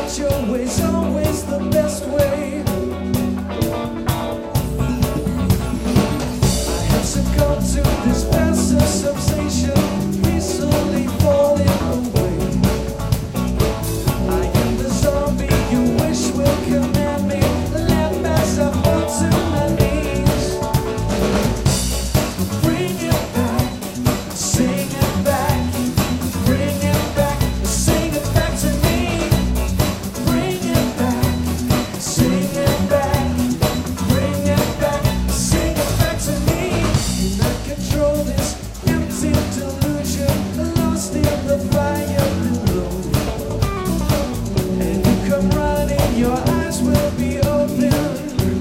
your way's always the best way. I have succumbed to this passive sensation, easily falling away. I am the zombie you wish will command me, laugh as I fall to my knees. Bring it back, sing it back, bring it back, sing it back to me. Bring it back, sing it back, bring it back, sing it back to me. Cannot control this empty delusion, lost in the fire below. And you come running, your eyes will be open.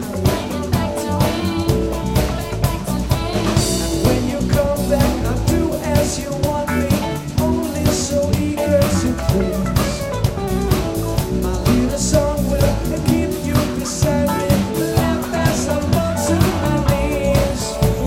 When you come back, I'll do as you want me, only so eager to please. My little song will keep you beside me, laugh as I fall to my knees.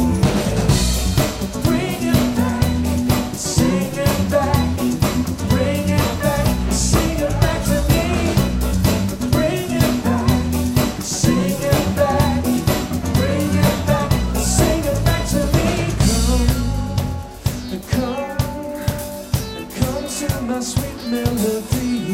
Bring it back, sing it back, bring it back, sing it back to me. Bring it back, sing it back, bring it back, sing it back to me. Come to my sweet melody.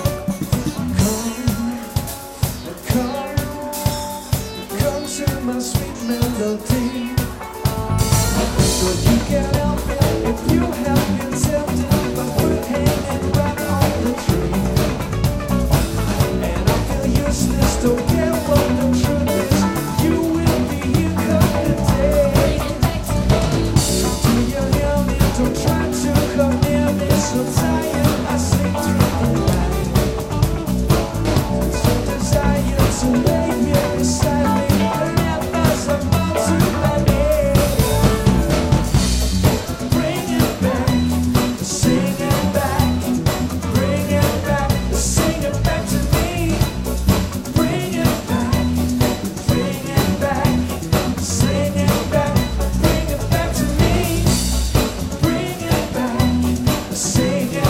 Come to my sweet melody. So you can't help it if you have been tempted by fruit hanging right on the tree. And I feel useless, don't care what the truth is. You will be here come the day. Do you hear me? Don't try to come near me. So tired, I sleep through the night. So desire to lay here beside me, laugh as I fall to my knees. Bring it back, sing it back, bring it back, sing it back to me. Bring it back, bring it back, sing it back, bring it back to me. Bring it back, sing it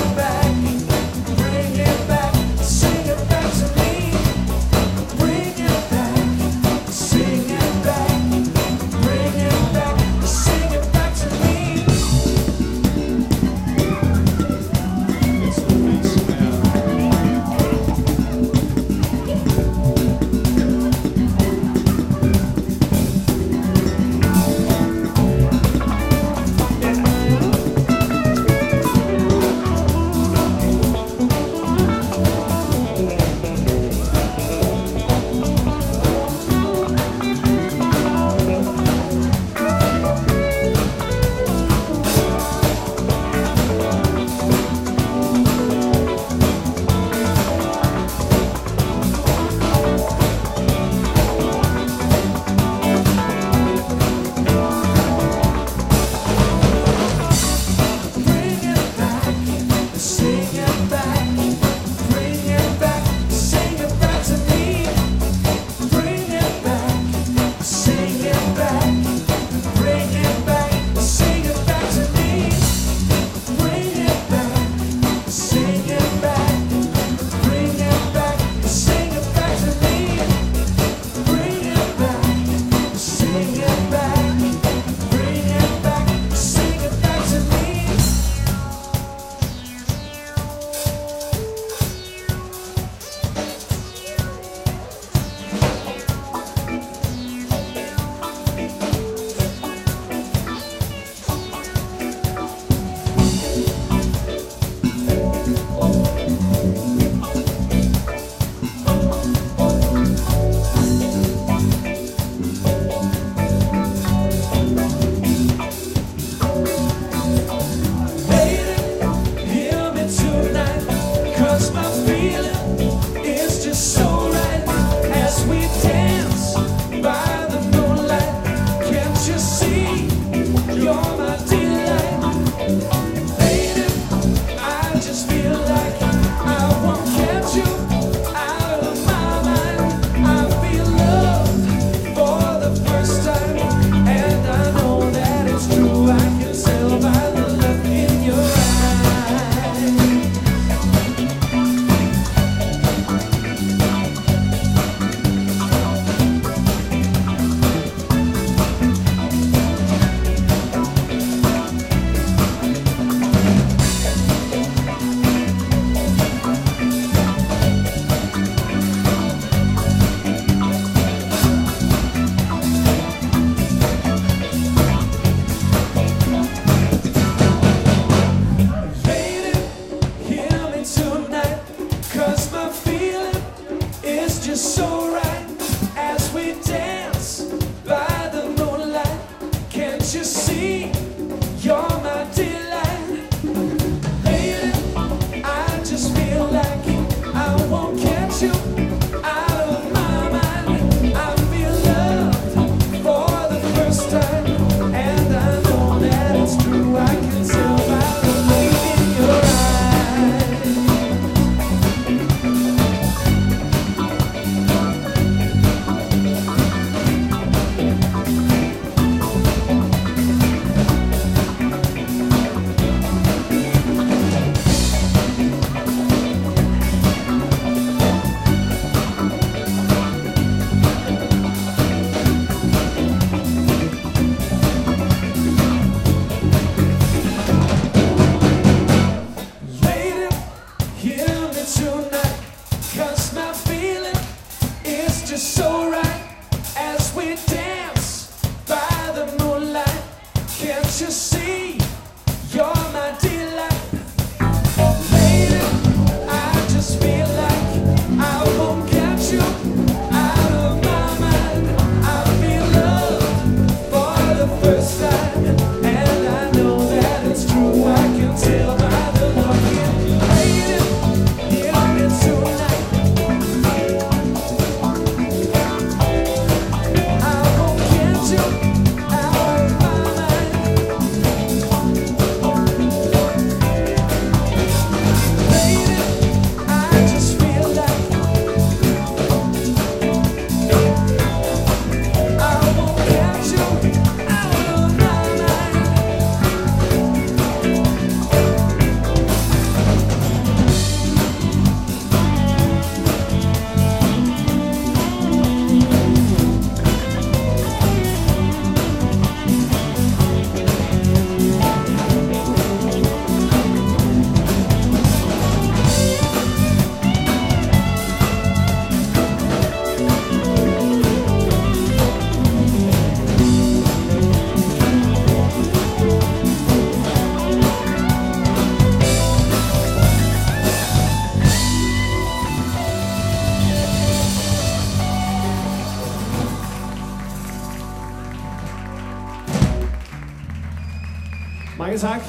Mange tak.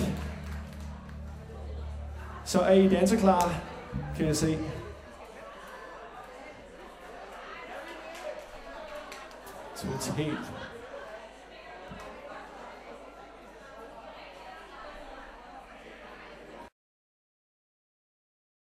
Så er I danseklar, kan jeg se. Totalt.